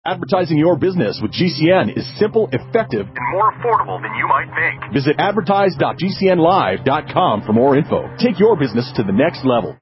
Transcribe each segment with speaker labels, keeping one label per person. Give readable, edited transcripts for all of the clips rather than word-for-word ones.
Speaker 1: Advertising your business with GCN is simple, effective, and more affordable than you might think. Visit advertise.gcnlive.com for more info. Take your business to the next level.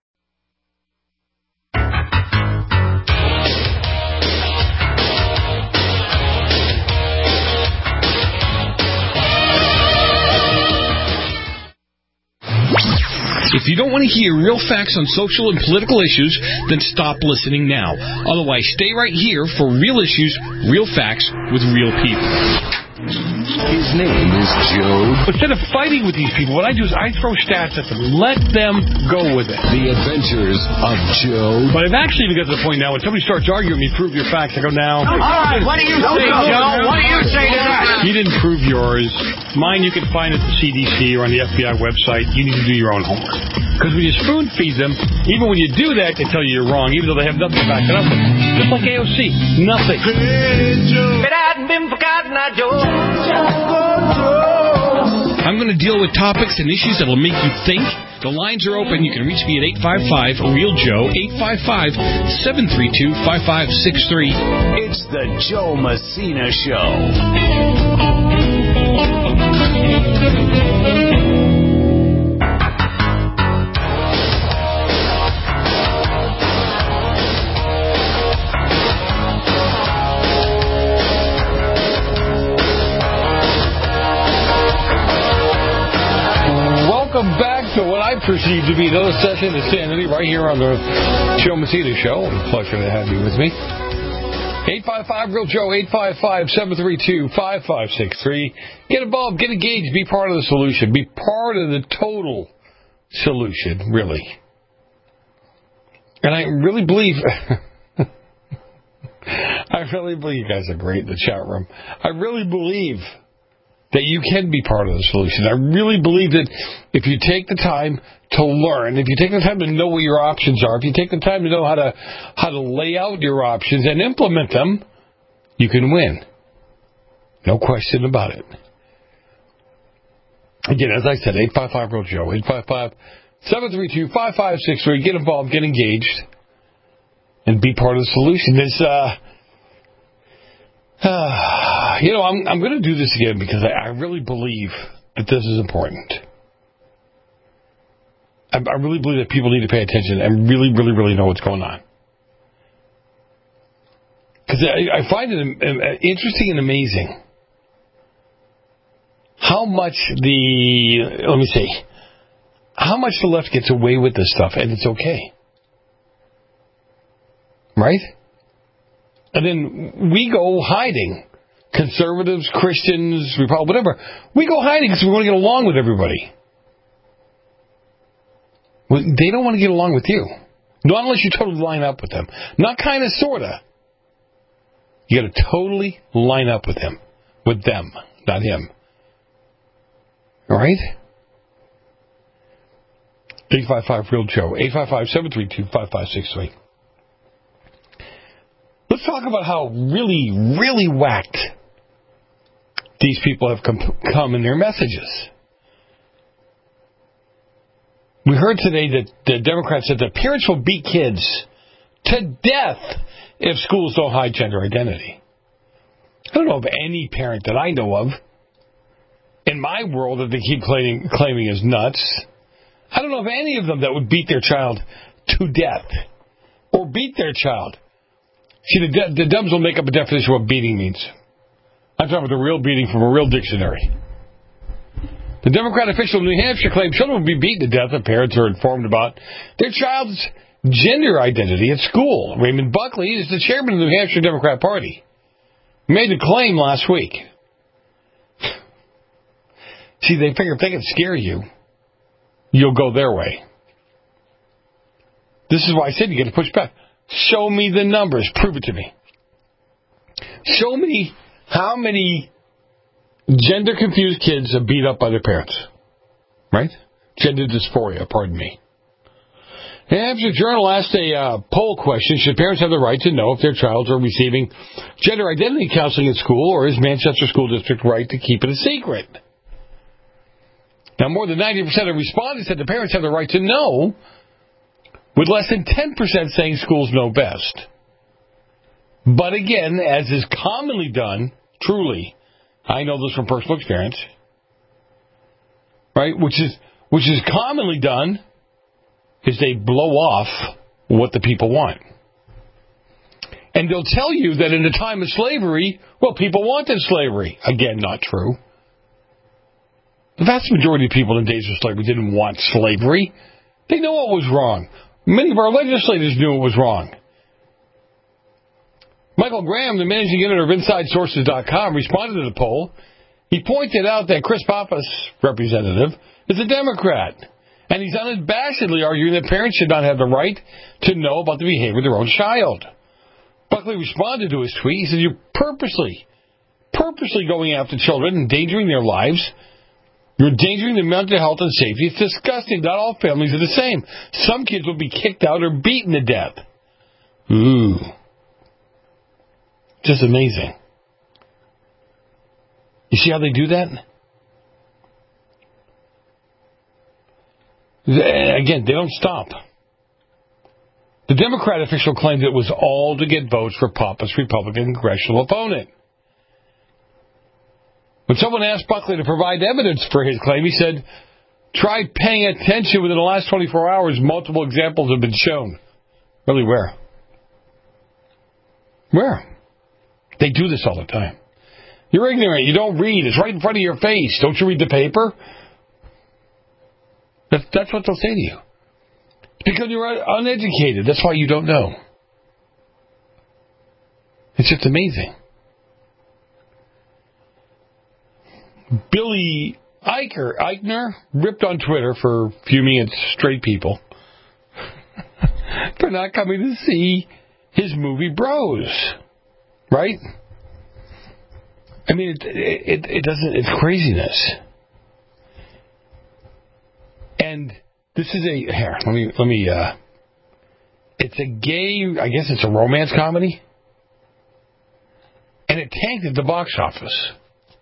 Speaker 2: If you don't want to hear real facts on social and political issues, then stop listening now. Otherwise, stay right here for real issues, real facts, with real people.
Speaker 3: His name is Joe.
Speaker 4: Instead of fighting with these people, what I do is I throw stats at them. Let them go with it.
Speaker 3: The Adventures of Joe.
Speaker 4: But I've actually even got to the point now when somebody starts arguing with me, prove your facts, I go, now.
Speaker 5: All right, what do you say, Joe? What do you say to that?
Speaker 4: You didn't prove yours. Mine you can find at the CDC or on the FBI website. You need to do your own homework. Because when you spoon feed them, even when you do that, they tell you you're wrong, even though they have nothing to back it up with. Just like AOC. Nothing.
Speaker 5: It hadn't been forgotten, Joe.
Speaker 2: I'm going to deal with topics and issues that will make you think. The lines are open. You can reach me at 855-REAL-JOE, 855-732-5563.
Speaker 3: It's the Joe Messina Show.
Speaker 4: Welcome back to what I perceive to be another session of Sanity right here on the Joe Messina Show. Pleasure to have you with me. 855-REAL-JOE, 855-732-5563. Get involved, get engaged, be part of the solution. Be part of the total solution, really. And I really believe... I really believe you guys are great in the chat room. I really believe that you can be part of the solution. I really believe that if you take the time to learn, if you take the time to know what your options are, if you take the time to know how to lay out your options and implement them, you can win. No question about it. Again, as I said, 855-REAL-JOE, 855-732-5563. Get involved, get engaged, and be part of the solution. I'm going to do this again because I really believe that this is important. I really believe that people need to pay attention and really, really, really know what's going on. Because I find it interesting and amazing how much how much the left gets away with this stuff, and it's okay. Right? And then we go hiding. Conservatives, Christians, Republicans, whatever. We go hiding because we want to get along with everybody. Well, they don't want to get along with you. Not unless you totally line up with them. Not kind of, sort of. You got to totally line up with him. With them, not him. All right? 855-REAL-JOE, 855-732-5563. Let's talk about how really, really whacked these people have come in their messages. We heard today that the Democrats said that parents will beat kids to death if schools don't hide gender identity. I don't know of any parent that I know of in my world that they keep claiming is nuts. I don't know of any of them that would beat their child to death or beat their child. See, the Dubs will make up a definition of what beating means. I'm talking about the real beating from a real dictionary. The Democrat official in New Hampshire claimed children will be beaten to death if parents are informed about their child's gender identity at school. Raymond Buckley is the chairman of the New Hampshire Democrat Party. He made the claim last week. See, they figure if they can scare you, you'll go their way. This is why I said you get to push back. Show me the numbers. Prove it to me. Show me how many gender-confused kids are beat up by their parents. Right? Gender dysphoria, pardon me. The Hampshire Journal asked a poll question, should parents have the right to know if their child are receiving gender identity counseling at school, or is Manchester School District right to keep it a secret? Now, more than 90% of respondents said the parents have the right to know, with less than 10% saying schools know best. But again, as is commonly done, truly, I know this from personal experience, right? Which is commonly done, is they blow off what the people want. And they'll tell you that in the time of slavery, well, people wanted slavery. Again, not true. The vast majority of people in days of slavery didn't want slavery. They know what was wrong. Many of our legislators knew it was wrong. Michael Graham, the managing editor of InsideSources.com, responded to the poll. He pointed out that Chris Pappas, representative, is a Democrat. And he's unabashedly arguing that parents should not have the right to know about the behavior of their own child. Buckley responded to his tweet. He said, "You're purposely going after children, endangering their lives. You're endangering their mental health and safety. It's disgusting. Not all families are the same. Some kids will be kicked out or beaten to death." Ooh. Just amazing. You see how they do that? Again, they don't stop. The Democrat official claimed it was all to get votes for Pappas' Republican congressional opponent. When someone asked Buckley to provide evidence for his claim, he said, "Try paying attention. Within the last 24 hours, multiple examples have been shown." Really, where? Where? They do this all the time. "You're ignorant. You don't read. It's right in front of your face. Don't you read the paper?" That's what they'll say to you. Because you're uneducated. That's why you don't know. It's just amazing. Billy Eichner ripped on Twitter for fuming at straight people for not coming to see his movie Bros. Right? I mean, it doesn't. It's craziness. And this is let me. It's a gay. I guess it's a romance comedy, and it tanked at the box office.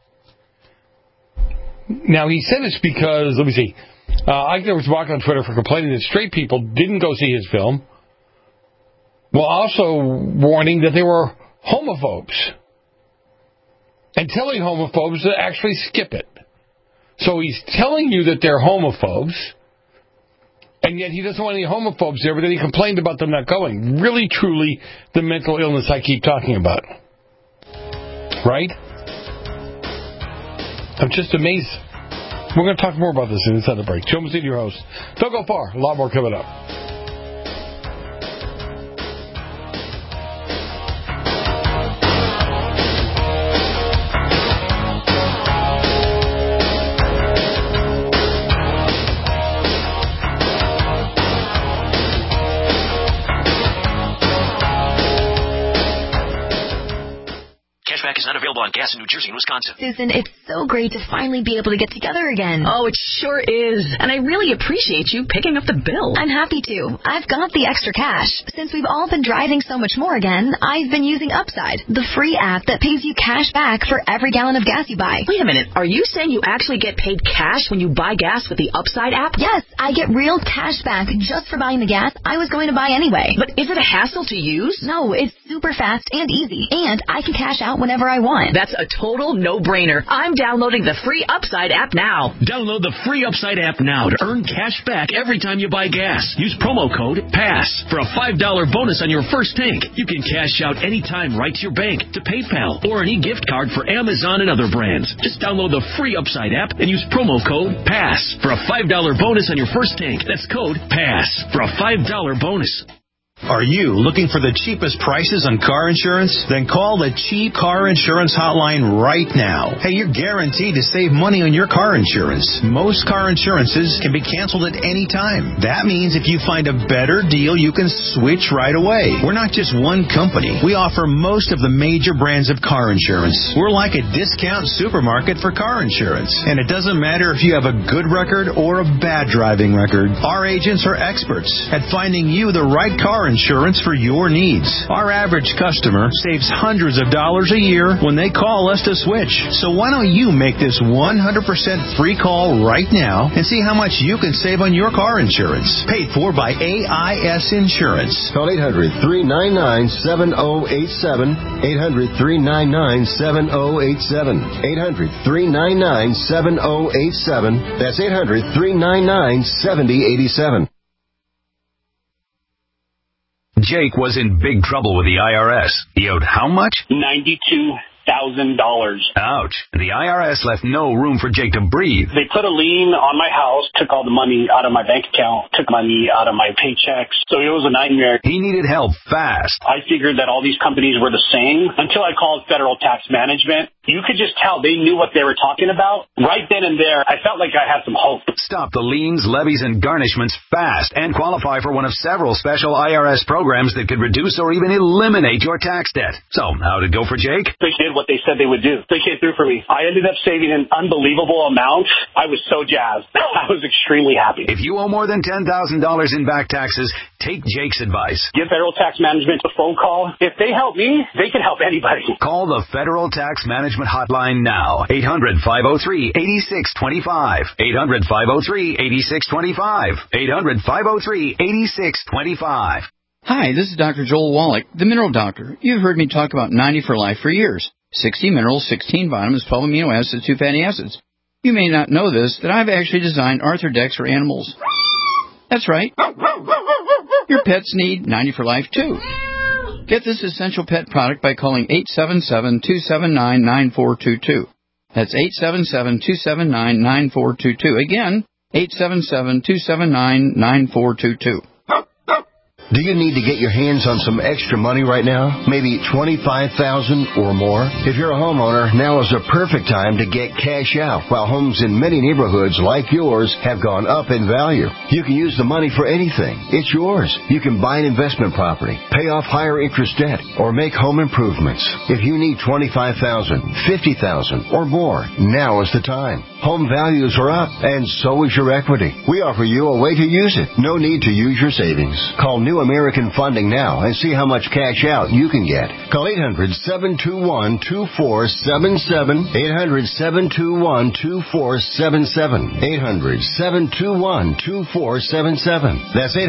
Speaker 4: Now he said it's because, let me see, Eichner was blocked on Twitter for complaining that straight people didn't go see his film, while also warning that they were homophobes and telling homophobes to actually skip it. So he's telling you that they're homophobes, and yet he doesn't want any homophobes there, but then he complained about them not going. Really, truly, the mental illness I keep talking about. Right? I'm just amazed. We're going to talk more about this inside the break. Joe Messina, your host. Don't go far. A lot more coming up.
Speaker 6: Cashback is not available on gas in New Jersey and Wisconsin.
Speaker 7: Susan, it's so great to finally be able to get together again.
Speaker 8: Oh, it sure is. And I really appreciate you picking up the bill.
Speaker 7: I'm happy to. I've got the extra cash. Since we've all been driving so much more again, I've been using Upside, the free app that pays you cash back for every gallon of gas you buy.
Speaker 8: Wait a minute. Are you saying you actually get paid cash when you buy gas with the Upside app?
Speaker 7: Yes, I get real cash back just for buying the gas I was going to buy anyway.
Speaker 8: But is it a hassle to use?
Speaker 7: No, it's super fast and easy, and I can cash out whenever I want.
Speaker 8: That's a total no-brainer. I'm downloading the free Upside app now.
Speaker 6: Download the free Upside app now to earn cash back every time you buy gas. Use promo code PASS for a $5 bonus on your first tank. You can cash out anytime right to your bank, to PayPal, or an e-gift card for Amazon and other brands. Just download the free Upside app and use promo code PASS for a $5 bonus on your first tank. That's code PASS for a $5 bonus.
Speaker 9: Are you looking for the cheapest prices on car insurance? Then call the Cheap Car Insurance Hotline right now. Hey, you're guaranteed to save money on your car insurance. Most car insurances can be canceled at any time. That means if you find a better deal, you can switch right away. We're not just one company. We offer most of the major brands of car insurance. We're like a discount supermarket for car insurance. And it doesn't matter if you have a good record or a bad driving record. Our agents are experts at finding you the right car car insurance for your needs. Our average customer saves hundreds of dollars a year when they call us to switch. So why don't you make this 100% free call right now and see how much you can save on your car insurance. Paid for by AIS Insurance.
Speaker 10: Call 800-399-7087. 800-399-7087. 800-399-7087. That's 800-399-7087.
Speaker 3: Jake was in big trouble with the IRS. He owed how much?
Speaker 11: $92,000.
Speaker 3: Ouch. The IRS left no room for Jake to breathe.
Speaker 11: They put a lien on my house, took all the money out of my bank account, took money out of my paychecks. So it was a nightmare.
Speaker 3: He needed help fast.
Speaker 11: I figured that all these companies were the same until I called Federal Tax Management. You could just tell they knew what they were talking about. Right then and there, I felt like I had some hope.
Speaker 3: Stop the liens, levies, and garnishments fast and qualify for one of several special IRS programs that could reduce or even eliminate your tax debt. So, how'd it go for Jake?
Speaker 11: They did what they said they would do. They came through for me. I ended up saving an unbelievable amount. I was so jazzed. I was extremely happy.
Speaker 3: If you owe more than $10,000 in back taxes, take Jake's advice.
Speaker 11: Give Federal Tax Management a phone call. If they help me, they can help anybody.
Speaker 3: Call the Federal Tax Management Hotline now. 800-503-8625. 800-503-8625. 800-503-8625.
Speaker 12: Hi, this is Dr. Joel Wallach, the Mineral Doctor. You've heard me talk about 90 for Life for years. 60 minerals, 16 vitamins, 12 amino acids, 2 fatty acids. You may not know this, that I've actually designed Arthrodex for animals. That's right. Your pets need 90 for Life, too. Get this essential pet product by calling 877-279-9422. That's 877-279-9422. Again, 877-279-9422.
Speaker 10: Do you need to get your hands on some extra money right now? Maybe $25,000 or more? If you're a homeowner, now is the perfect time to get cash out. While homes in many neighborhoods like yours have gone up in value, you can use the money for anything. It's yours. You can buy an investment property, pay off higher interest debt, or make home improvements. If you need $25,000, $50,000 or more, now is the time. Home values are up, and so is your equity. We offer you a way to use it. No need to use your savings. Call New American Funding now and see how much cash out you can get. Call 800-721-2477. 800-721-2477. 800-721-2477. That's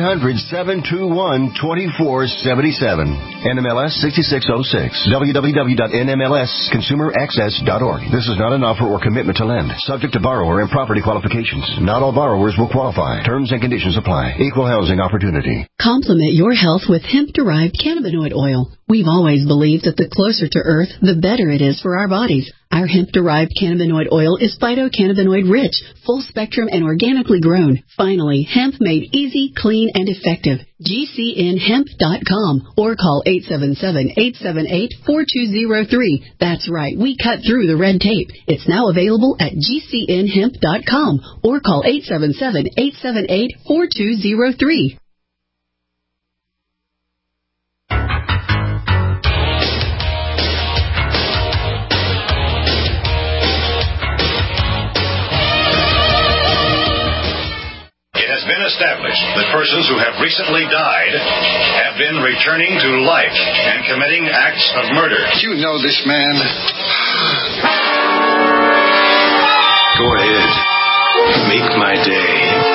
Speaker 10: 800-721-2477. NMLS 6606. www.nmlsconsumeraccess.org. This is not an offer or commitment to lend. Subject to borrower and property qualifications. Not all borrowers will qualify. Terms and conditions apply. Equal housing opportunity.
Speaker 13: Complement your health with hemp-derived cannabinoid oil. We've always believed that the closer to Earth, the better it is for our bodies. Our hemp-derived cannabinoid oil is phytocannabinoid-rich, full-spectrum, and organically grown. Finally, hemp made easy, clean, and effective. GCNhemp.com or call 877-878-4203. That's right, we cut through the red tape. It's now available at GCNhemp.com or call 877-878-4203.
Speaker 14: Established that persons who have recently died have been returning to life and committing acts of murder.
Speaker 15: You know this man.
Speaker 14: Go ahead. Make my day.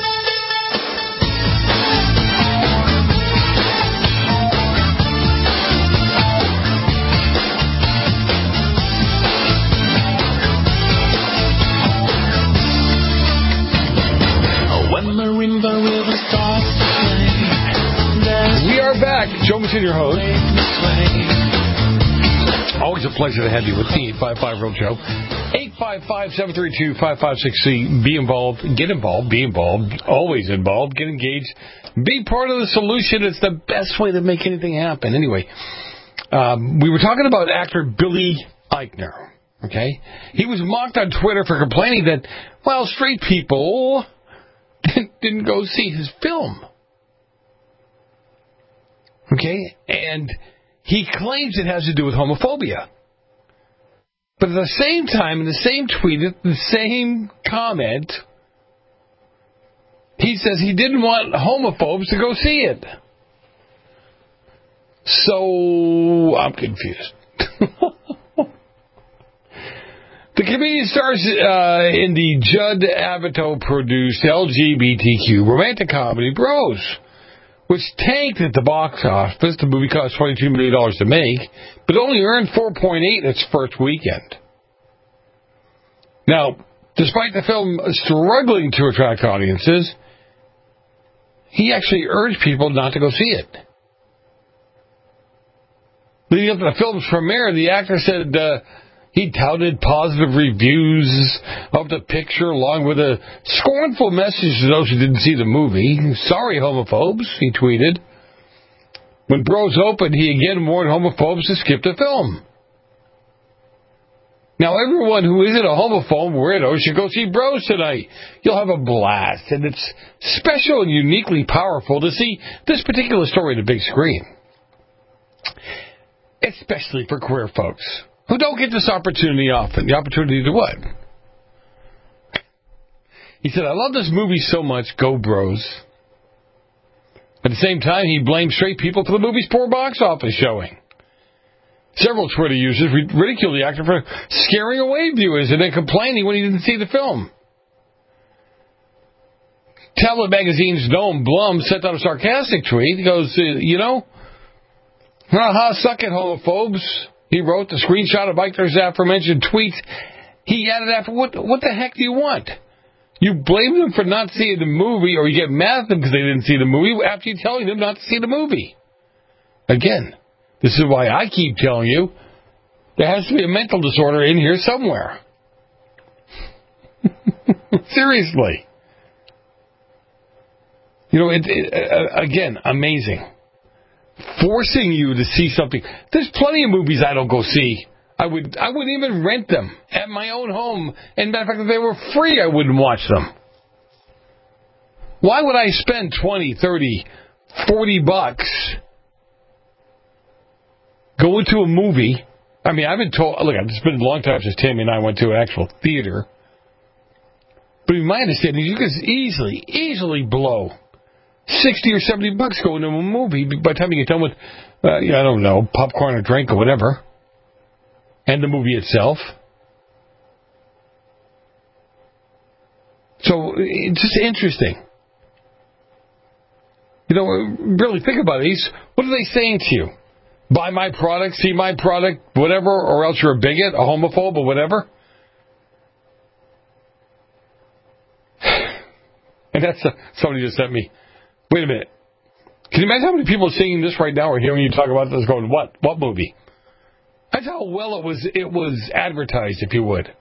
Speaker 4: We are back. Joe Messina, your host. Always a pleasure to have you with the 855 Real Joe. 855-732-5563. Be involved. Get involved. Be involved. Always involved. Get engaged. Be part of the solution. It's the best way to make anything happen. Anyway, we were talking about actor Billy Eichner. Okay? He was mocked on Twitter for complaining that, well, straight people didn't go see his film. Okay? And he claims it has to do with homophobia. But at the same time, in the same tweet, the same comment, he says he didn't want homophobes to go see it. So, I'm confused. The comedian stars in the Judd Apatow-produced LGBTQ romantic comedy Bros, which tanked at the box office. The movie cost $22 million to make, but only earned $4.8 in its first weekend. Now, despite the film struggling to attract audiences, he actually urged people not to go see it. Leading up to the film's premiere, the actor said he touted positive reviews of the picture along with a scornful message to those who didn't see the movie. Sorry, homophobes, he tweeted. When Bros opened, he again warned homophobes to skip the film. Now, everyone who isn't a homophobe weirdo should go see Bros tonight. You'll have a blast, and it's special and uniquely powerful to see this particular story on the big screen. Especially for queer folks who don't get this opportunity often. The opportunity to what? He said, I love this movie so much, go Bros. At the same time, he blamed straight people for the movie's poor box office showing. Several Twitter users ridiculed the actor for scaring away viewers and then complaining when he didn't see the film. Tablet Magazine's Noam Blum sent out a sarcastic tweet. He goes, suck it, homophobes. He wrote the screenshot of Eichner's aforementioned tweets. He added after, what the heck do you want? You blame them for not seeing the movie, or you get mad at them because they didn't see the movie after you're telling them not to see the movie. Again, this is why I keep telling you there has to be a mental disorder in here somewhere. Seriously. Again, amazing. Forcing you to see something. There's plenty of movies I don't go see. I wouldn't even rent them at my own home. And matter of fact, if they were free, I wouldn't watch them. Why would I spend $20, $30, $40 going to a movie? I mean, I've been told, look, it's been a long time since Tammy and I went to an actual theater. But in my understanding, you could easily blow $60 or $70 going to a movie by the time you get done with, I don't know, popcorn or drink or whatever, and the movie itself. So it's just interesting. Really think about it. What are they saying to you? Buy my product, see my product, whatever, or else you're a bigot, a homophobe, or whatever? And that's somebody just sent me. Wait a minute. Can you imagine how many people are seeing this right now or hearing you talk about this going, what? What movie? That's how well it was advertised, if you would.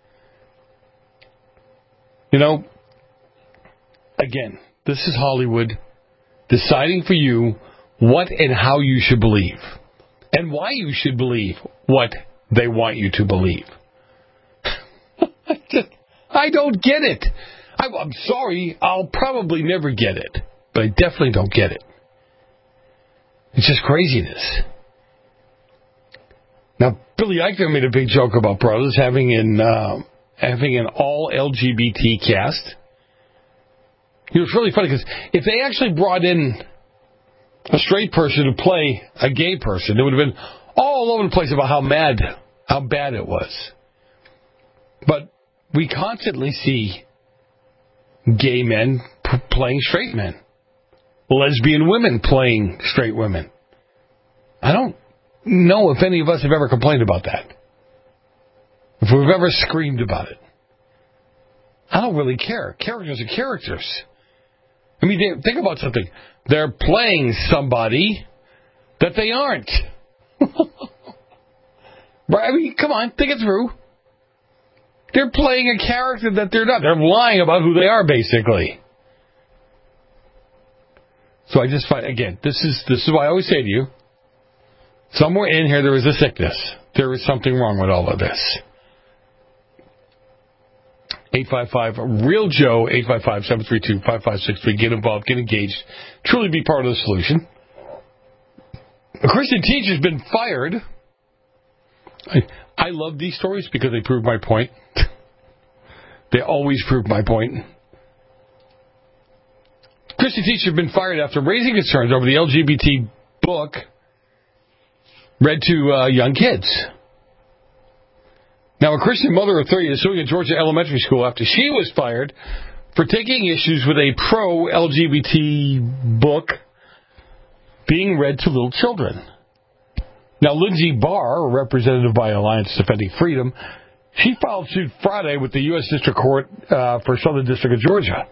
Speaker 4: Again, this is Hollywood deciding for you what and how you should believe and why you should believe what they want you to believe. I don't get it. I'm sorry, I'll probably never get it. But I definitely don't get it. It's just craziness. Now, Billy Eichner made a big joke about Brothers having an all LGBT cast. It's really funny because if they actually brought in a straight person to play a gay person, it would have been all over the place about how bad it was. But we constantly see gay men playing straight men. Lesbian women playing straight women. I don't know if any of us have ever complained about that. If we've ever screamed about it. I don't really care. Characters are characters. I mean, think about something. They're playing somebody that they aren't. Right? I mean, come on, think it through. They're playing a character that they're not. They're lying about who they are, basically. So I just find, again, this is why I always say to you, somewhere in here there is a sickness. There is something wrong with all of this. 855-REAL-JOE, 855-732-5563. Get involved, get engaged, truly be part of the solution. A Christian teacher's been fired. I love these stories because they prove my point. They always prove my point. Christian teacher has been fired after raising concerns over the LGBT book read to young kids. Now, a Christian mother of 30 is suing a Georgia elementary school after she was fired for taking issues with a pro-LGBT book being read to little children. Now, Lindsay Barr, a representative by Alliance Defending Freedom, she filed suit Friday with the U.S. District Court for Southern District of Georgia.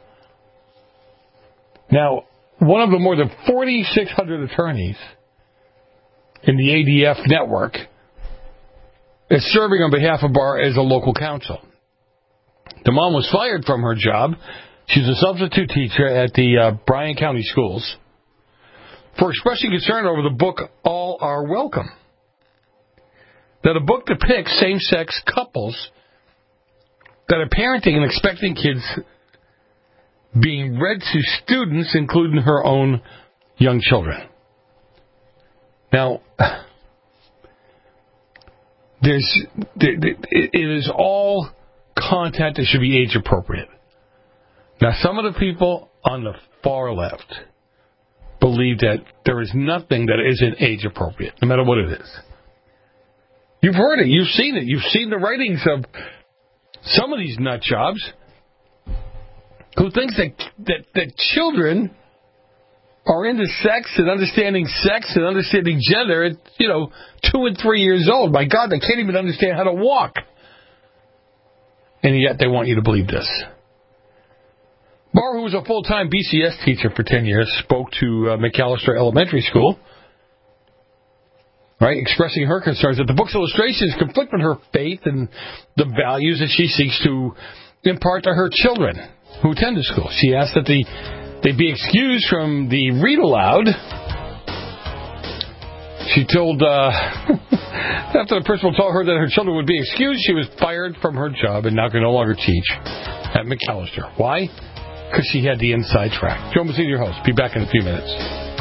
Speaker 4: Now, one of the more than 4,600 attorneys in the ADF network is serving on behalf of Barr as a local counsel. The mom was fired from her job. She's a substitute teacher at the Bryan County Schools for expressing concern over the book All Are Welcome. Now, the book depicts same-sex couples that are parenting and expecting kids being read to students, including her own young children. Now, it is all content that should be age-appropriate. Now, some of the people on the far left believe that there is nothing that isn't age-appropriate, no matter what it is. You've heard it. You've seen it. You've seen the writings of some of these nut jobs who thinks that children are into sex and understanding gender at, 2 and 3 years old. My God, they can't even understand how to walk. And yet they want you to believe this. Barr, who was a full-time BCS teacher for 10 years, spoke to McAllister Elementary School, right, expressing her concerns that the book's illustrations conflict with her faith and the values that she seeks to impart to her children who attend the school. She asked that they be excused from the read aloud. She told, after the principal told her that her children would be excused, she was fired from her job and now can no longer teach at McAllister. Why? Because she had the inside track. Joe Mazzini, your host. Be back in a few minutes.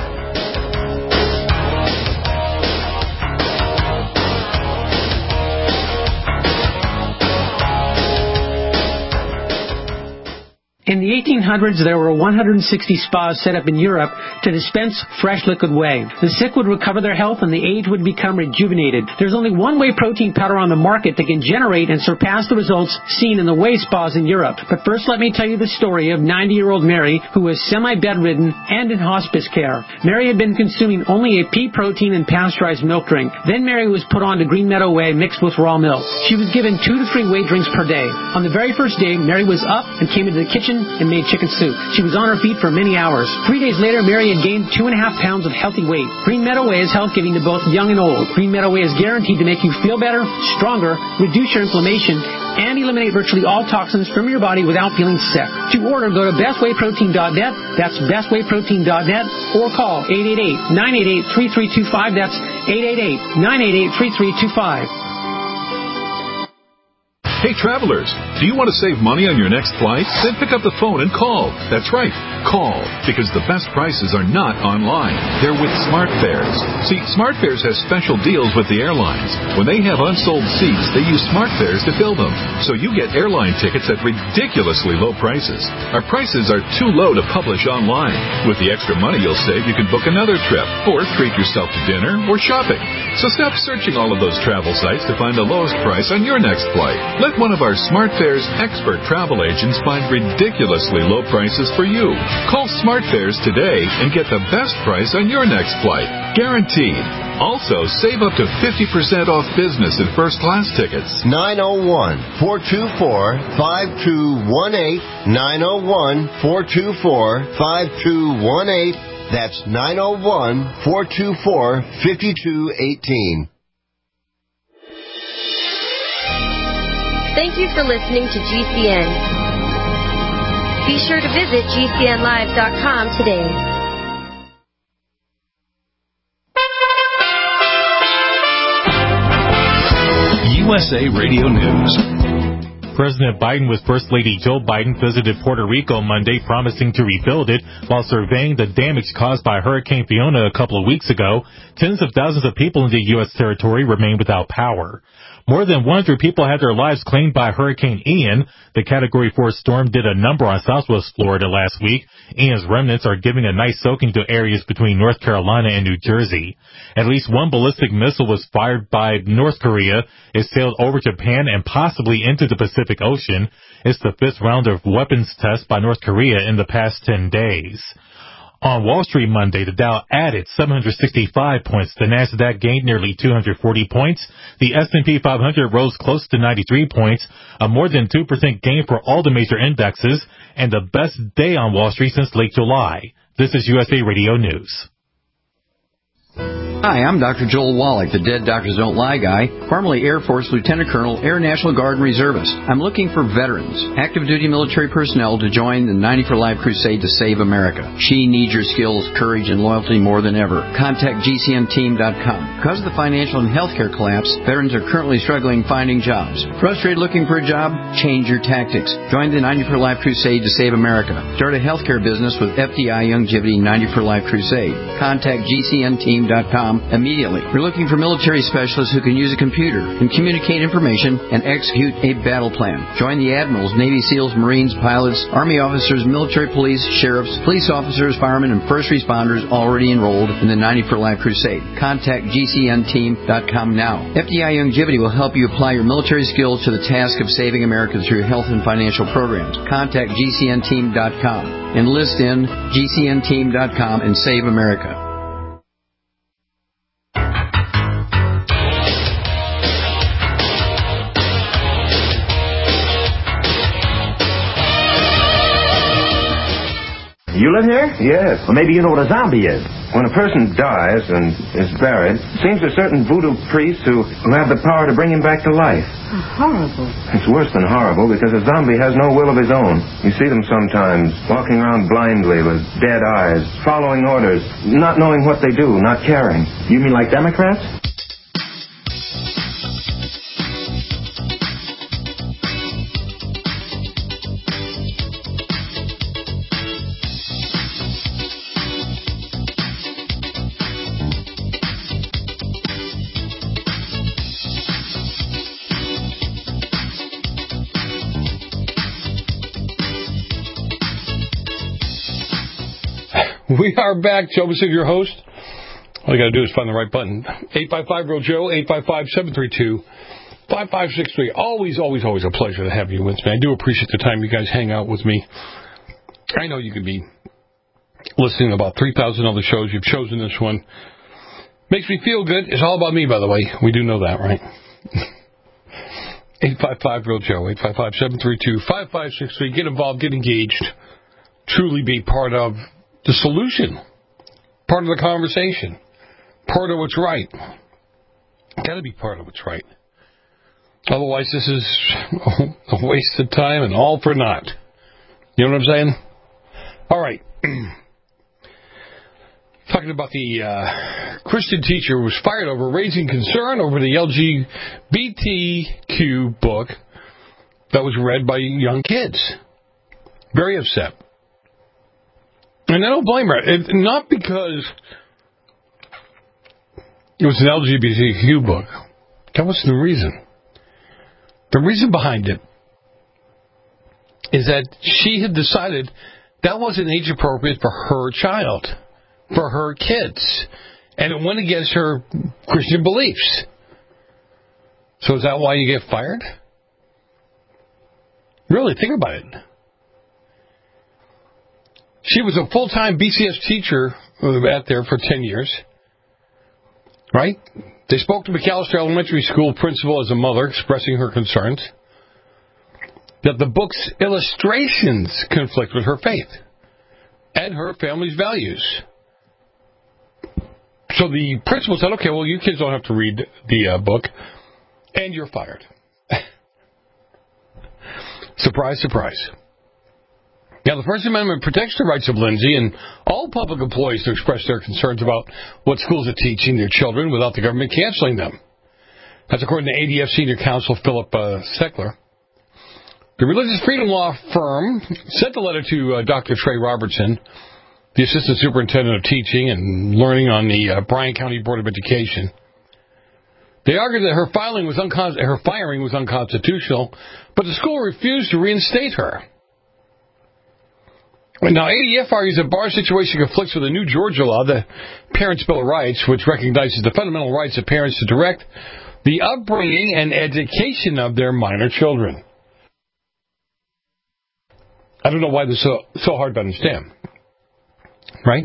Speaker 15: In the 1800s, there were 160 spas set up in Europe to dispense fresh liquid whey. The sick would recover their health and the aged would become rejuvenated. There's only one whey protein powder on the market that can generate and surpass the results seen in the whey spas in Europe. But first, let me tell you the story of 90-year-old Mary, who was semi-bedridden and in hospice care. Mary had been consuming only a pea protein and pasteurized milk drink. Then Mary was put on to Green Meadow Whey mixed with raw milk. She was given 2 to 3 whey drinks per day. On the very first day, Mary was up and came into the kitchen and made chicken soup. She was on her feet for many hours. 3 days later, Mary had gained 2.5 pounds of healthy weight. Green Meadow Whey is health-giving to both young and old. Green Meadow Whey is guaranteed to make you feel better, stronger, reduce your inflammation, and eliminate virtually all toxins from your body without feeling sick. To order, go to bestwayprotein.net. That's bestwayprotein.net, or call 888-988-3325. That's 888-988-3325.
Speaker 16: Hey, travelers, do you want to save money on your next flight? Then pick up the phone and call. That's right, call, because the best prices are not online. They're with SmartFares. See, SmartFares has special deals with the airlines. When they have unsold seats, they use SmartFares to fill them. So you get airline tickets at ridiculously low prices. Our prices are too low to publish online. With the extra money you'll save, you can book another trip, or treat yourself to dinner or shopping. So stop searching all of those travel sites to find the lowest price on your next flight. Let one of our SmartFares expert travel agents find ridiculously low prices for you. Call SmartFares today and get the best price on your next flight. Guaranteed. Also, save up to 50% off business and first-class tickets.
Speaker 10: 901-424-5218. 901-424-5218. That's 901-424-5218.
Speaker 17: Thank you for listening to GCN. Be sure to visit GCNlive.com today.
Speaker 14: USA Radio News.
Speaker 18: President Biden with First Lady Jill Biden visited Puerto Rico Monday, promising to rebuild it while surveying the damage caused by Hurricane Fiona a couple of weeks ago. Tens of thousands of people in the U.S. territory remain without power. More than 100 people had their lives claimed by Hurricane Ian. The Category 4 storm did a number on southwest Florida last week. Ian's remnants are giving a nice soaking to areas between North Carolina and New Jersey. At least one ballistic missile was fired by North Korea. It sailed over Japan and possibly into the Pacific Ocean. It's the fifth round of weapons tests by North Korea in the past 10 days. On Wall Street Monday, the Dow added 765 points. The Nasdaq gained nearly 240 points. The S&P 500 rose close to 93 points, a more than 2% gain for all the major indexes, and the best day on Wall Street since late July. This is USA Radio News.
Speaker 12: Hi, I'm Dr. Joel Wallach, the Dead Doctors Don't Lie guy, formerly Air Force Lieutenant Colonel, Air National Guard and Reservist. I'm looking for veterans, active duty military personnel to join the 90 for Life crusade to save America. She needs your skills, courage, and loyalty more than ever. Contact GCNteam.com. Because of the financial and healthcare collapse, veterans are currently struggling finding jobs. Frustrated looking for a job? Change your tactics. Join the 90 for Life crusade to save America. Start a healthcare business with FDI Longevity 90 for Life crusade. Contact GCNteam.com immediately. We're looking for military specialists who can use a computer and communicate information and execute a battle plan. Join the admirals, Navy SEALs, Marines, pilots, Army officers, military police, sheriffs, police officers, firemen, and first responders already enrolled in the 90 for Life crusade. Contact GCNteam.com now. FDI Longevity will help you apply your military skills to the task of saving America through health and financial programs. Contact GCNteam.com. Enlist in GCNteam.com and save America.
Speaker 19: You live here? Yes. Well, maybe you know what a zombie is. When a person dies and is buried, it seems to certain voodoo priests who have the power to bring him back to life.
Speaker 20: Horrible.
Speaker 19: It's worse than horrible because a zombie has no will of his own. You see them sometimes walking around blindly with dead eyes, following orders, not knowing what they do, not caring. You mean like Democrats?
Speaker 4: We are back. Joe Basic, your host. All you got to do is find the right button. 855-REAL-JOE, 855-732-5563. Always a pleasure to have you with me. I do appreciate the time you guys hang out with me. I know you could be listening to about 3,000 other shows. You've chosen this one. Makes me feel good. It's all about me, by the way. We do know that, right? 855-REAL-JOE, 855-732-5563. Get involved, get engaged. Truly be part of the solution, part of the conversation, part of what's right. Got to be part of what's right. Otherwise, this is a waste of time and all for naught. You know what I'm saying? All right. Talking about the Christian teacher who was fired over raising concern over the LGBTQ book that was read by young kids. Very upset. And I don't blame her. Not because it was an LGBTQ book. That wasn't the reason. The reason behind it is that she had decided that wasn't age appropriate for her child, for her kids. And it went against her Christian beliefs. So is that why you get fired? Really, think about it. She was a full-time BCS teacher out there for 10 years, right? They spoke to McAllister Elementary School principal as a mother, expressing her concerns that the book's illustrations conflict with her faith and her family's values. So the principal said, okay, well, you kids don't have to read the book, and you're fired. Surprise, surprise. Now, the First Amendment protects the rights of Lindsay and all public employees to express their concerns about what schools are teaching their children without the government canceling them. That's according to ADF Senior Counsel Philip Seckler. The Religious Freedom Law firm sent a letter to Dr. Trey Robertson, the Assistant Superintendent of Teaching and Learning on the Bryan County Board of Education. They argued that her firing was unconstitutional, but the school refused to reinstate her. Now, ADF argues that Barr's situation conflicts with a new Georgia law, the Parents' Bill of Rights, which recognizes the fundamental rights of parents to direct the upbringing and education of their minor children. I don't know why this is so hard to understand. Right?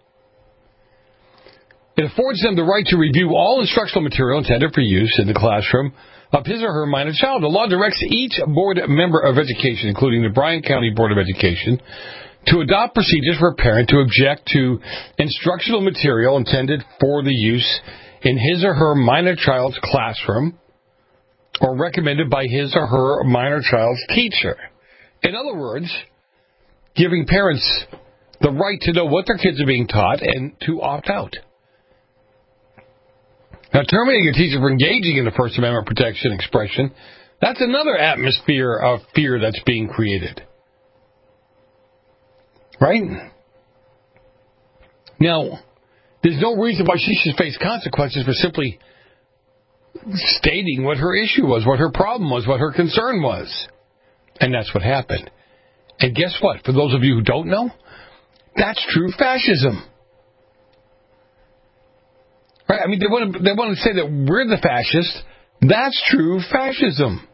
Speaker 4: It affords them the right to review all instructional material intended for use in the classroom of his or her minor child. The law directs each board member of education, including the Bryan County Board of Education, to adopt procedures for a parent to object to instructional material intended for the use in his or her minor child's classroom or recommended by his or her minor child's teacher. In other words, giving parents the right to know what their kids are being taught and to opt out. Now, terminating a teacher for engaging in the First Amendment protection expression, that's another atmosphere of fear that's being created. Right? Now, there's no reason why she should face consequences for simply stating what her issue was, what her problem was, what her concern was. And that's what happened. And guess what? For those of you who don't know, that's true fascism. Right? I mean, they want to say that we're the fascists. That's true fascism.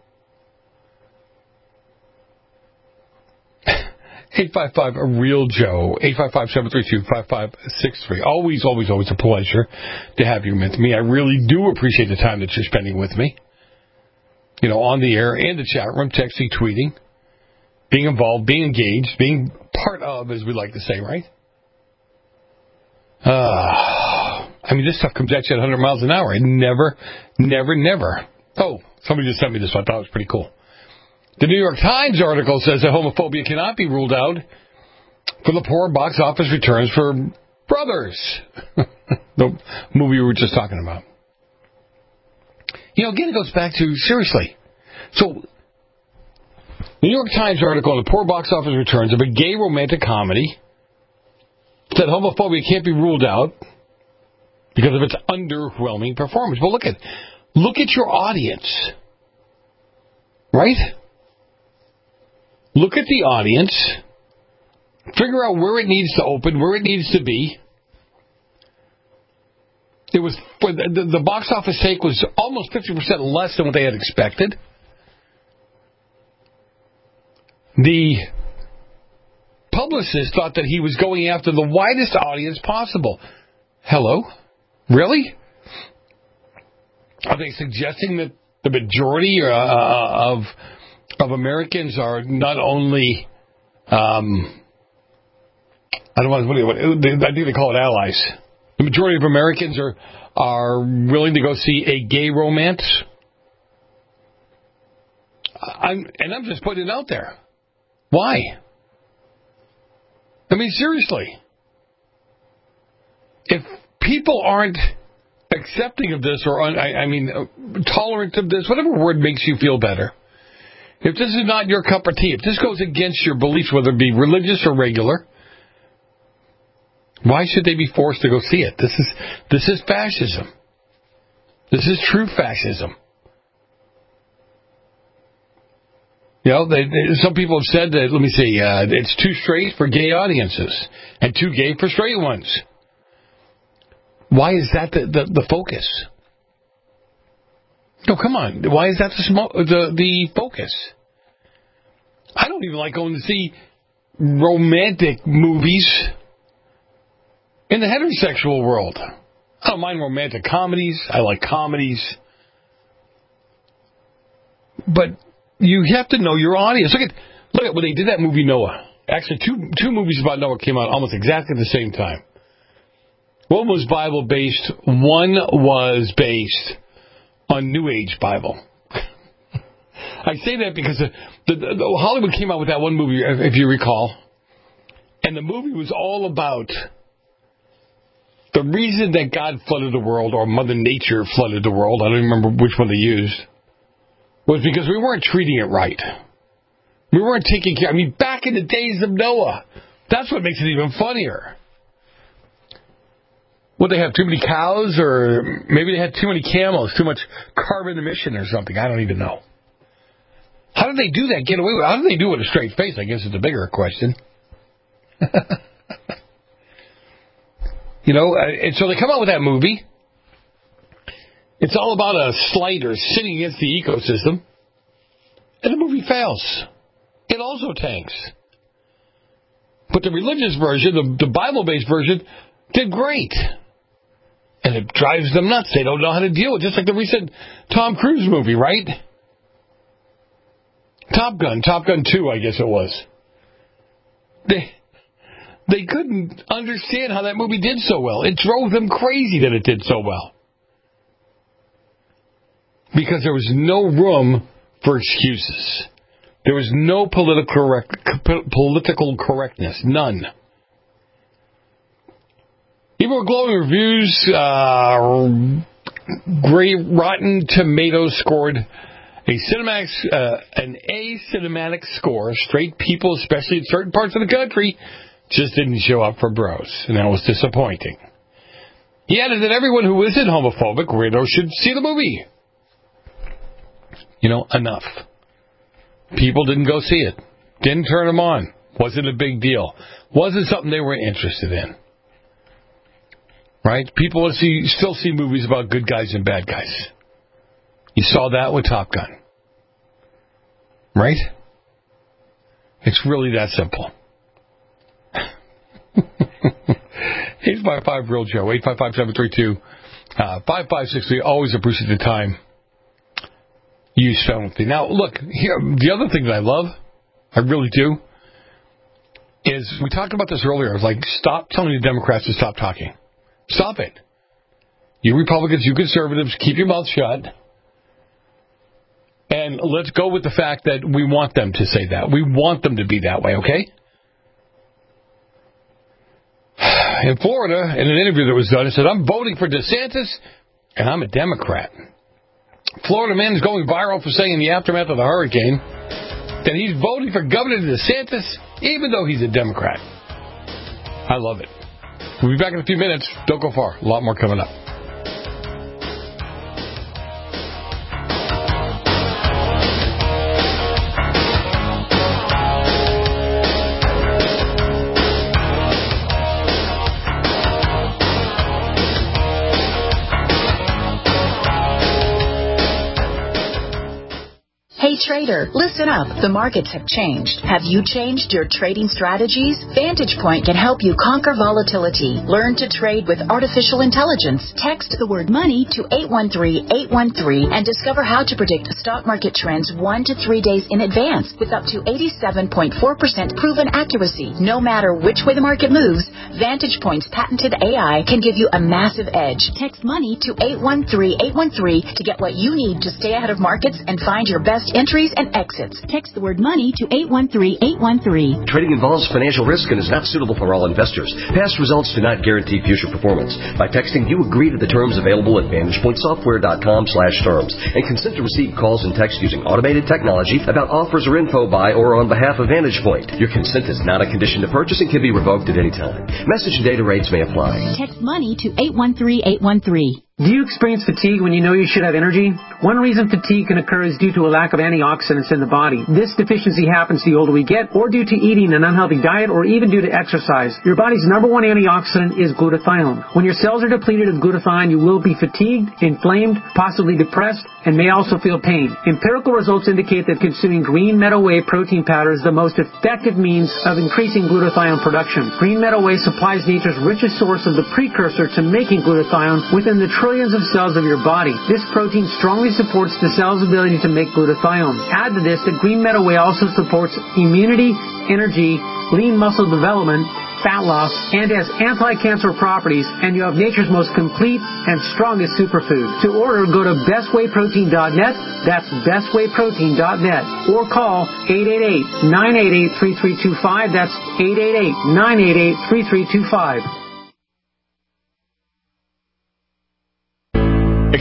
Speaker 4: 855-REAL-JOE, 855-732-5563. Always a pleasure to have you with me. I really do appreciate the time that you're spending with me. You know, on the air, in the chat room, texting, tweeting, being involved, being engaged, being part of, as we like to say, right? I mean, this stuff comes at you at 100 miles an hour. It never. Oh, somebody just sent me this one. I thought it was pretty cool. The New York Times article says that homophobia cannot be ruled out for the poor box office returns for Brothers, the movie we were just talking about. You know, again, it goes back to, seriously. So, New York Times article on the poor box office returns of a gay romantic comedy said homophobia can't be ruled out because of its underwhelming performance. But look at your audience. Right? Look at the audience. Figure out where it needs to open, where it needs to be. It was the box office take was almost 50% less than what they had expected. The publicist thought that he was going after the widest audience possible. Hello? Really? Are they suggesting that the majority of Americans are not only I think they call it allies. The majority of Americans are willing to go see a gay romance. I'm just putting it out there. Why? I mean, seriously. If people aren't accepting of this or, tolerant of this, whatever word makes you feel better, if this is not your cup of tea, if this goes against your beliefs, whether it be religious or regular, why should they be forced to go see it? This is fascism. This is true fascism. You know, some people have said that, it's too straight for gay audiences and too gay for straight ones. Why is that the focus? No, come on. Why is that the focus? I don't even like going to see romantic movies in the heterosexual world. I don't mind romantic comedies. I like comedies. But you have to know your audience. Look at when they did that movie Noah. Actually, two movies about Noah came out almost exactly the same time. One was Bible-based. One was based on New Age Bible. I say that because the Hollywood came out with that one movie, if you recall. And the movie was all about the reason that God flooded the world, or Mother Nature flooded the world, I don't remember which one they used, was because we weren't treating it right. We weren't taking care. I mean, back in the days of Noah. That's what makes it even funnier. Would they have too many cows, or maybe they had too many camels, too much carbon emission or something? I don't even know. How did they do that? Get away with it? How did they do it with a straight face? I guess it's a bigger question. And so they come out with that movie. It's all about a slider sitting against the ecosystem. And the movie fails. It also tanks. But the religious version, the Bible-based version, did great. And it drives them nuts. They don't know how to deal with it. Just like the recent Tom Cruise movie, right? Top Gun 2, I guess it was. They couldn't understand how that movie did so well. It drove them crazy that it did so well. Because there was no room for excuses. There was no political correctness. None. Even with glowing reviews, Rotten Tomatoes scored an cinematic score. Straight people, especially in certain parts of the country, just didn't show up for bros, and that was disappointing. He added that everyone who isn't homophobic should see the movie. Enough. People didn't go see it. Didn't turn them on. Wasn't a big deal. Wasn't something they were interested in. Right? People still see movies about good guys and bad guys. You saw that with Top Gun. Right? It's really that simple. 855 Real Joe, 855-732-5563. Always appreciate the time you spend with me. Now, look, here, the other thing that I love, I really do, is we talked about this earlier. I was like, stop telling the Democrats to stop talking. Stop it. You Republicans, you conservatives, keep your mouth shut. And let's go with the fact that we want them to say that. We want them to be that way, okay? In Florida, in an interview that was done, it said, I'm voting for DeSantis, and I'm a Democrat. Florida man is going viral for saying in the aftermath of the hurricane that he's voting for Governor DeSantis, even though he's a Democrat. I love it. We'll be back in a few minutes. Don't go far. A lot more coming up.
Speaker 8: Hey trader, listen up. The markets have changed. Have you changed your trading strategies? Vantage Point can help you conquer volatility. Learn to trade with artificial intelligence. Text the word money to 813-813 and discover how to predict stock market trends 1 to 3 days in advance with up to 87.4% proven accuracy. No matter which way the market moves, Vantage Point's patented AI can give you a massive edge. Text money to 813-813 to get what you need to stay ahead of markets and find your best entries and exits. Text the word money to 813-813.
Speaker 20: Trading involves financial risk and is not suitable for all investors. Past results do not guarantee future performance. By texting, you agree to the terms available at VantagePointSoftware.com/terms and consent to receive calls and text using automated technology about offers or info by or on behalf of Vantage Point. Your consent is not a condition to purchase and can be revoked at any time. Message and data rates may apply.
Speaker 8: Text money to 813-813.
Speaker 15: Do you experience fatigue when you know you should have energy? One reason fatigue can occur is due to a lack of antioxidants in the body. This deficiency happens the older we get, or due to eating an unhealthy diet, or even due to exercise. Your body's number one antioxidant is glutathione. When your cells are depleted of glutathione, you will be fatigued, inflamed, possibly depressed, and may also feel pain. Empirical results indicate that consuming green meadow whey protein powder is the most effective means of increasing glutathione production. Green meadow whey supplies nature's richest source of the precursor to making glutathione within the trillions of cells of your body. This protein strongly supports the cell's ability to make glutathione. Add to this that green meadow whey also supports immunity, energy, lean muscle development, fat loss, and has anti-cancer properties, and you have nature's most complete and strongest superfood. To order, go to bestwayprotein.net, that's bestwayprotein.net, or call 888-988-3325, that's 888-988-3325.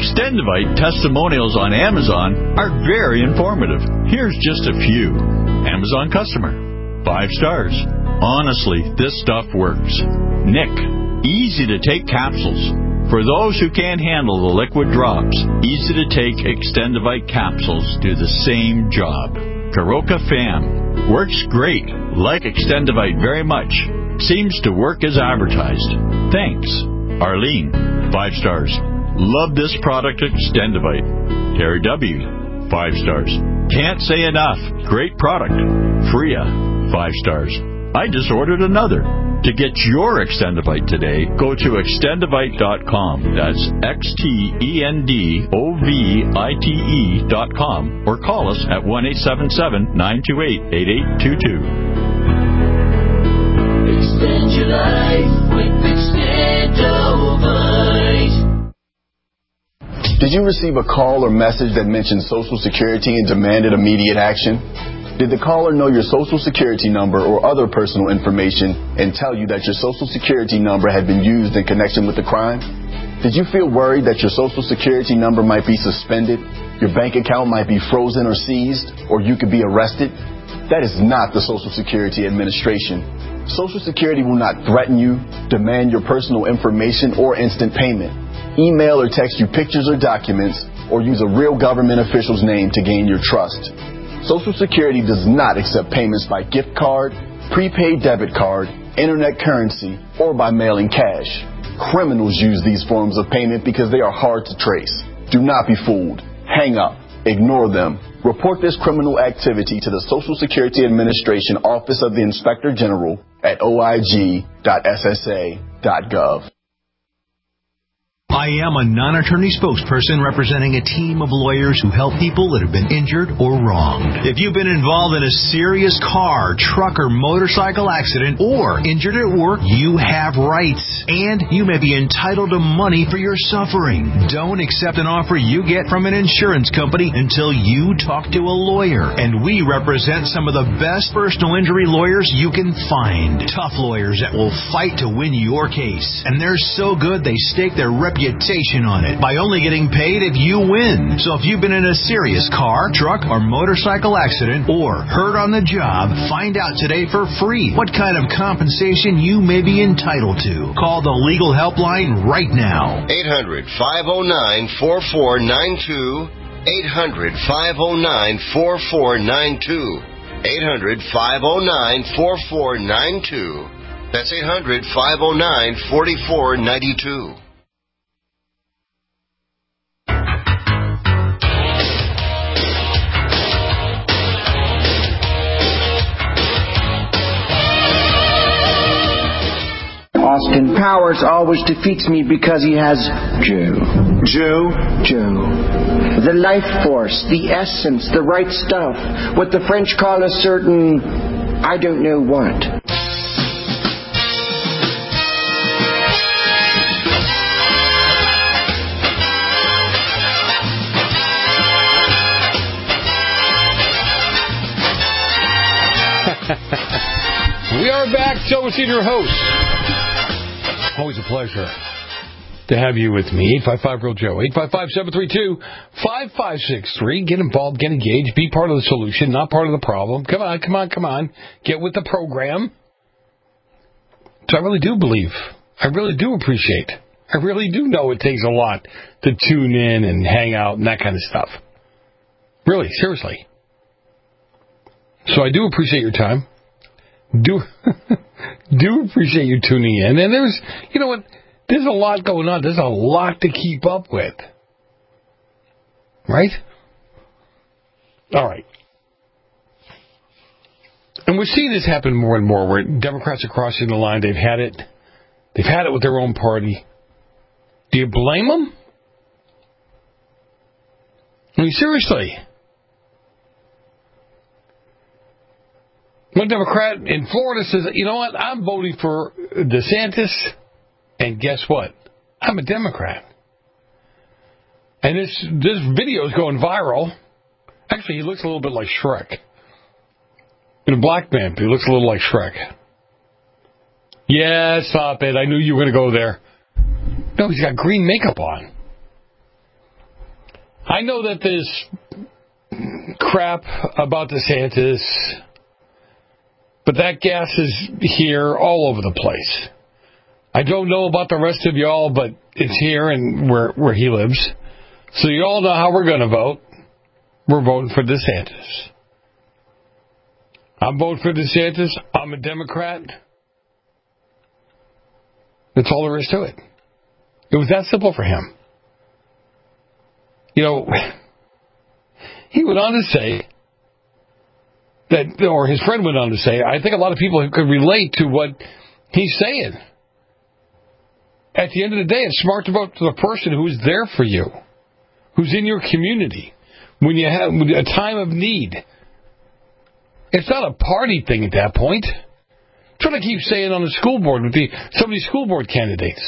Speaker 21: Extendivite testimonials on Amazon are very informative. Here's just a few. Amazon customer. 5 stars. Honestly, this stuff works. Nick, easy to take capsules. For those who can't handle the liquid drops, easy to take Extendivite capsules do the same job. Karoka Fam, works great. Like Extendivite very much. Seems to work as advertised. Thanks. Arlene, 5 stars. Love this product Extendivite. Terry W, 5 stars. Can't say enough. Great product. Freya, 5 stars. I just ordered another. To get your Extendivite today, go to extendivite.com. That's XTENDOVITE.com or call us at 1-877-928-8822.
Speaker 5: Extend your life with Extendovite.
Speaker 22: Did you receive a call or message that mentioned Social Security and demanded immediate action? Did the caller know your Social Security number or other personal information and tell you that your Social Security number had been used in connection with the crime? Did you feel worried that your Social Security number might be suspended, your bank account might be frozen or seized, or you could be arrested? That is not the Social Security Administration. Social Security will not threaten you, demand your personal information, or instant payment, email or text you pictures or documents, or use a real government official's name to gain your trust. Social Security does not accept payments by gift card, prepaid debit card, internet currency, or by mailing cash. Criminals use these forms of payment because they are hard to trace. Do not be fooled. Hang up. Ignore them. Report this criminal activity to the Social Security Administration Office of the Inspector General at oig.ssa.gov.
Speaker 9: I am a non-attorney spokesperson representing a team of lawyers who help people that have been injured or wronged. If you've been involved in a serious car, truck, or motorcycle accident or injured at work, you have rights, and you may be entitled to money for your suffering. Don't accept an offer you get from an insurance company until you talk to a lawyer, and we represent some of the best personal injury lawyers you can find. Tough lawyers that will fight to win your case, and they're so good they stake their reputation on it by only getting paid if you win. So if you've been in a serious car, truck, or motorcycle accident or hurt on the job, find out today for free what kind of compensation you may be entitled to. Call the legal helpline right now.
Speaker 23: 800-509-4492. 800-509-4492. 800-509-4492. That's 800-509-4492.
Speaker 24: Austin Powers always defeats me because he has Joe. The life force, the essence, the right stuff. What the French call a certain, I don't know what.
Speaker 4: We are back, Joe Senior host. Always a pleasure to have you with me. 855-REAL-JOE, 855-732-5563. Get involved, get engaged, be part of the solution, not part of the problem. Come on. Get with the program. So I really do believe, I really do appreciate, I really do know it takes a lot to tune in and hang out and that kind of stuff. Really, seriously. So I do appreciate your time. Do appreciate you tuning in. And there's, you know what, there's a lot going on. There's a lot to keep up with. Right? All right. And we're seeing this happen more and more where Democrats are crossing the line. They've had it with their own party. Do you blame them? I mean, seriously. One Democrat in Florida says, you know what, I'm voting for DeSantis, and guess what? I'm a Democrat. And this video is going viral. Actually, he looks a little bit like Shrek. He's a black man, but he looks a little like Shrek. Yeah, stop it. I knew you were going to go there. No, he's got green makeup on. I know that this crap about DeSantis But that gas is here all over the place. I don't know about the rest of y'all, but it's here and where he lives. So you all know how we're going to vote. We're voting for DeSantis. I'm voting for DeSantis. I'm a Democrat. That's all there is to it. It was that simple for him. You know, he went on to say that, or his friend went on to say, I think a lot of people could relate to what he's saying. At the end of the day, it's smart to vote for the person who's there for you, who's in your community, when you have a time of need. It's not a party thing at that point. That's what I keep saying on the school board with some of these school board candidates.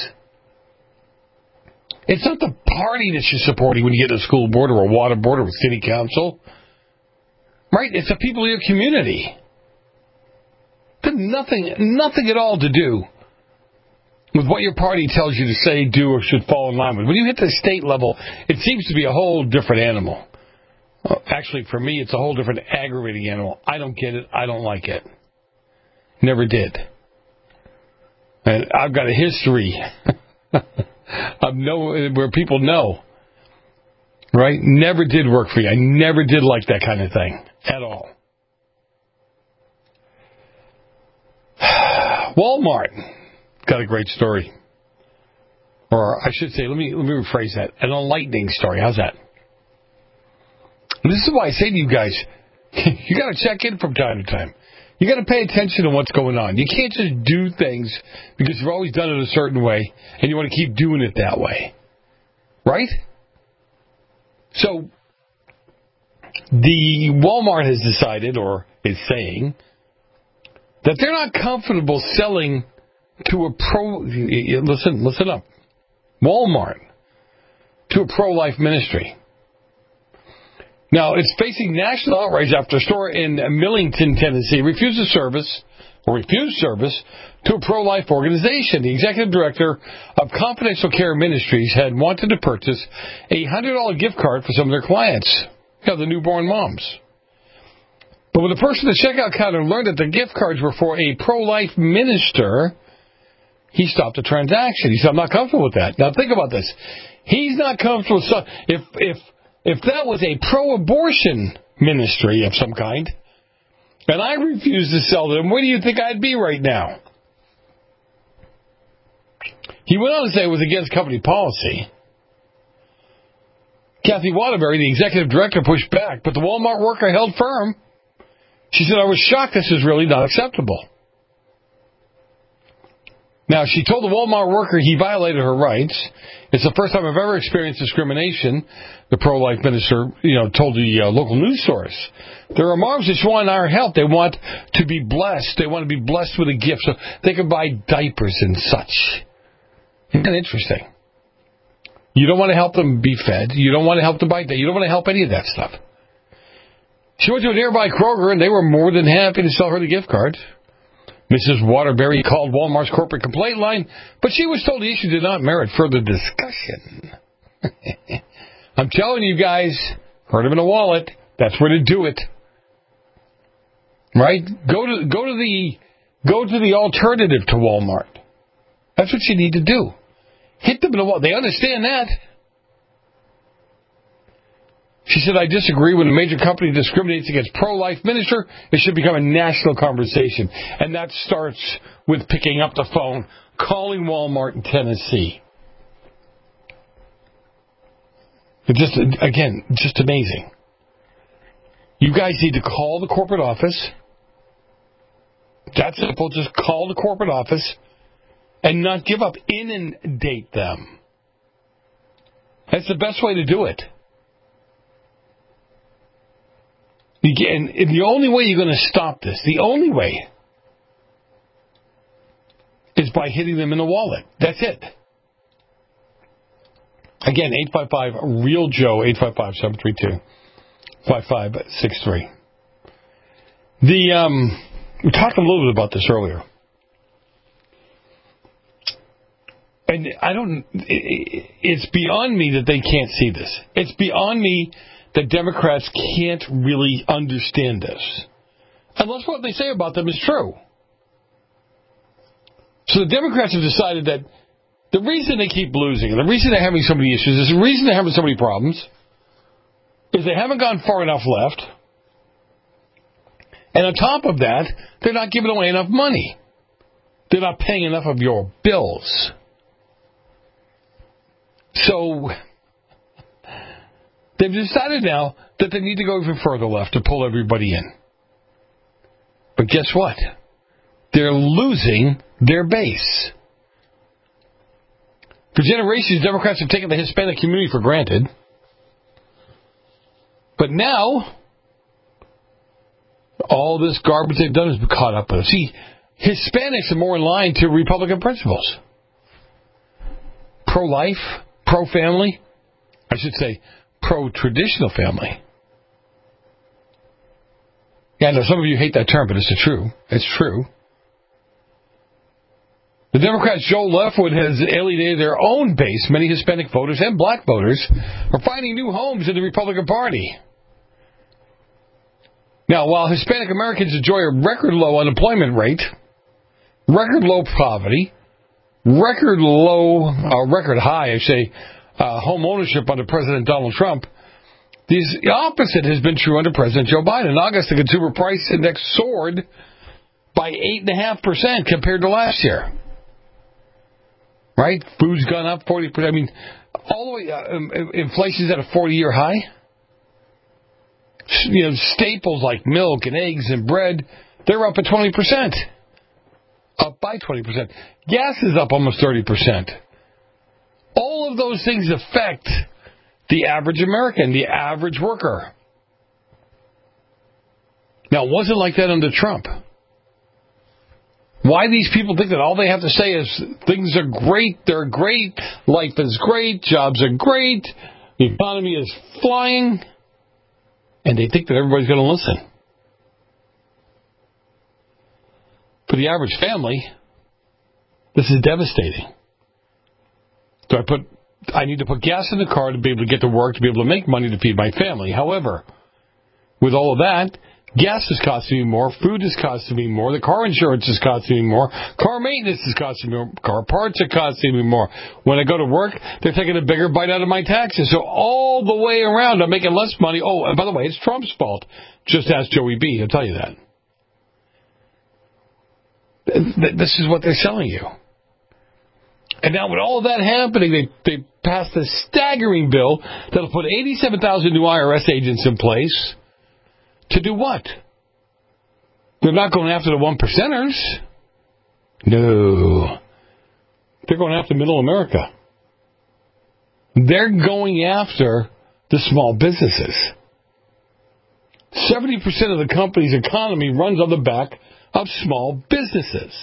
Speaker 4: It's not the party that you're supporting when you get to a school board or a water board or a city council. Right? It's the people in your community. Nothing at all to do with what your party tells you to say, do, or should fall in line with. When you hit the state level, it seems to be a whole different animal. Actually, for me, it's a whole different aggravating animal. I don't get it. I don't like it. Never did. And I've got a history of where people know. Right? Never did work for you. I never did like that kind of thing at all. Walmart got a great story. Or I should say, let me rephrase that. An enlightening story. How's that? And this is why I say to you guys, you got to check in from time to time. You got to pay attention to what's going on. You can't just do things because you've always done it a certain way and you want to keep doing it that way. Right? So, the Walmart has decided, or is saying, that they're not comfortable selling to a listen up, Walmart, to a pro-life ministry. Now, it's facing national outrage after a store in Millington, Tennessee, refused service to a pro-life organization. The executive director of Confidential Care Ministries had wanted to purchase a $100 gift card for some of their clients, the newborn moms. But when the person at the checkout counter learned that the gift cards were for a pro-life minister, he stopped the transaction. He said, I'm not comfortable with that. Now, think about this. He's not comfortable with if that was a pro-abortion ministry of some kind, and I refused to sell them, where do you think I'd be right now? He went on to say it was against company policy. Kathy Waterbury, the executive director, pushed back, but the Walmart worker held firm. She said, I was shocked. This is really not acceptable. Now, she told the Walmart worker he violated her rights. It's the first time I've ever experienced discrimination, the pro-life minister, told the local news source. There are moms that want our help. They want to be blessed. They want to be blessed with a gift so they can buy diapers and such. Isn't that interesting? You don't want to help them be fed. You don't want to help them buy that. You don't want to help any of that stuff. She went to a nearby Kroger, and they were more than happy to sell her the gift card. Mrs. Waterbury called Walmart's corporate complaint line, but she was told the issue did not merit further discussion. I'm telling you guys, heard them in a wallet. That's where to do it. Right? Go to the alternative to Walmart. That's what you need to do. Hit them in the wallet. They understand that. She said, I disagree. When a major company discriminates against pro-life minister, it should become a national conversation. And that starts with picking up the phone, calling Walmart in Tennessee. It's just amazing. You guys need to call the corporate office. That's simple. Just call the corporate office and not give up. Inundate them. That's the best way to do it. And the only way you're going to stop this, the only way, is by hitting them in the wallet. That's it. Again, 855-REAL-JOE, 855-732-5563. We talked a little bit about this earlier. And it's beyond me that they can't see this. It's beyond me that Democrats can't really understand this. unless what they say about them is true. So the Democrats have decided that the reason they keep losing, and the reason they're having so many issues, is the reason they're having so many problems, is they haven't gone far enough left. And on top of that, they're not giving away enough money. They're not paying enough of your bills. So they've decided now that they need to go even further left to pull everybody in. But guess what? They're losing their base. For generations, Democrats have taken the Hispanic community for granted. But now, all this garbage they've done has been caught up with us. See, Hispanics are more in line to Republican principles. Pro-life, pro-family, I should say pro-traditional family. Yeah, I know some of you hate that term, but it's true. It's true. The Democrats' Joe Leftwood has alienated their own base. Many Hispanic voters and black voters are finding new homes in the Republican Party. Now, while Hispanic Americans enjoy a record low unemployment rate, record low poverty, record high, I say, home ownership under President Donald Trump, the opposite has been true under President Joe Biden. In August, the Consumer Price Index soared by 8.5% compared to last year. Right? Food's gone up 40%. I mean, all the way, inflation's at a 40-year high. You know, staples like milk and eggs and bread, they're up at 20%. Up by 20%. Gas is up almost 30%. All of those things affect the average American, the average worker. Now, it wasn't like that under Trump. Why these people think that all they have to say is things are great, they're great, life is great, jobs are great, the economy is flying, and they think that everybody's going to listen. For the average family, this is devastating. So I need to put gas in the car to be able to get to work, to be able to make money to feed my family. However, with all of that, gas is costing me more, food is costing me more, the car insurance is costing me more, car maintenance is costing me more, car parts are costing me more. When I go to work, they're taking a bigger bite out of my taxes. So all the way around, I'm making less money. Oh, and by the way, it's Trump's fault. Just ask Joey B. He'll tell you that. This is what they're selling you. And now with all of that happening, they passed a staggering bill that'll put 87,000 new IRS agents in place. To do what? They're not going after the 1%ers. No. They're going after middle America. They're going after the small businesses. 70% of the company's economy runs on the back of small businesses.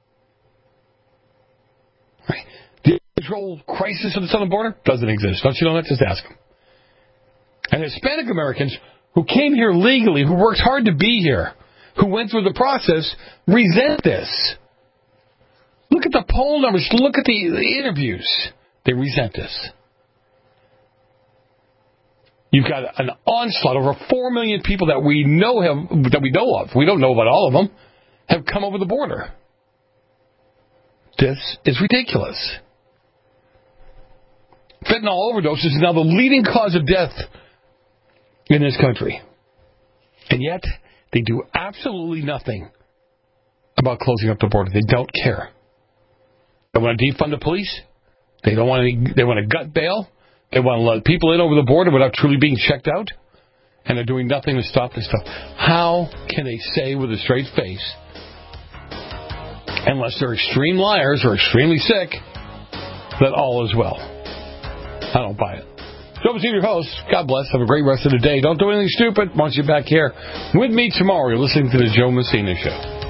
Speaker 4: Right? The control crisis of the southern border doesn't exist. Don't you know that? Just ask them. And Hispanic Americans who came here legally, who worked hard to be here, who went through the process, resent this. Look at the poll numbers. Look at the interviews. They resent this. You've got an onslaught. Over 4 million people that we know of. We don't know about all of them. Have come over the border. This is ridiculous. Fentanyl overdose is now the leading cause of death in this country. And yet, they do absolutely nothing about closing up the border. They don't care. They want to defund the police. They want to gut bail. They want to let people in over the border without truly being checked out. And they're doing nothing to stop this stuff. How can they say with a straight face, unless they're extreme liars or extremely sick, that all is well? I don't buy it. Joe Messina, your host. God bless. Have a great rest of the day. Don't do anything stupid. Want you back here with me tomorrow. You're listening to the Joe Messina Show.